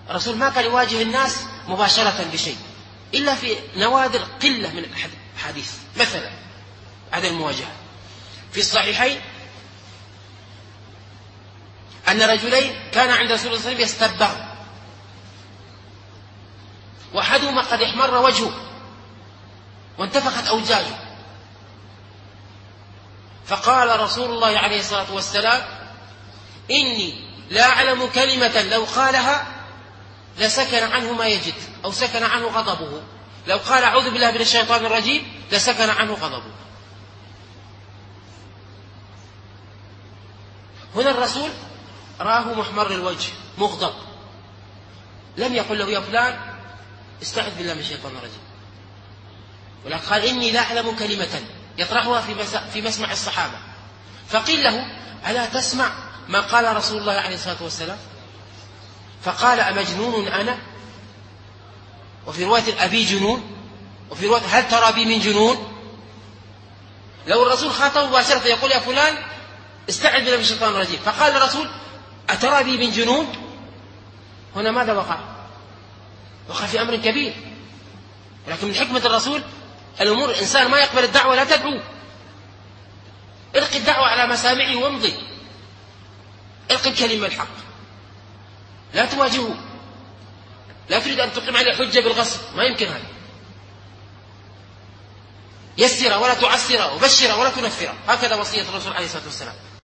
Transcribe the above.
الرسول ما كان يواجه الناس مباشرة بشيء إلا في نوادر قلة من الحديث. مثلا هذه المواجهة في الصحيحين أن رجلين كان عند رسول الله صلى الله عليه وسلم يستبغ، وأحدهما قد احمر وجهه وانتفخت أوجاجه، فقال رسول الله عليه الصلاة والسلام: إني لا أعلم كلمة لو قالها لسكن عنه ما يجد أو سكن عنه غضبه. لو قال أعوذ بالله من الشيطان الرجيم لسكن عنه غضبه. هنا الرسول راه محمر الوجه مغضب، لم يقل له: يا فلان استعذ بالله من الشيطان الرجيم، ولكن قال: إني لا أعلم كلمة يطرحها في مسمع الصحابة. فقيل له: ألا تسمع ما قال رسول الله عليه الصلاة والسلام؟ فقال: أمجنون أنا؟ وفي رواية: أبي جنون؟ وفي رواية: هل ترى بي من جنون؟ لو الرسول خاطبه مباشرة يقول: يا فلان استعذ بالله من الشيطان الرجيم، فقال الرسول: أترى بي من جنون؟ هنا ماذا وقع؟ وقع في أمر كبير. ولكن من حكمة الرسول الأمور، الإنسان ما يقبل الدعوة لا تدعو، القي الدعوة على مسامعه وامضي، القي الكلمة الحق، لا تواجهه، لا تريد أن تقيم عليه حجة بالغصب، ما يمكن هذا. يسر ولا تعسر، وبشر ولا تنفر، هكذا وصية الرسول عليه الصلاة والسلام.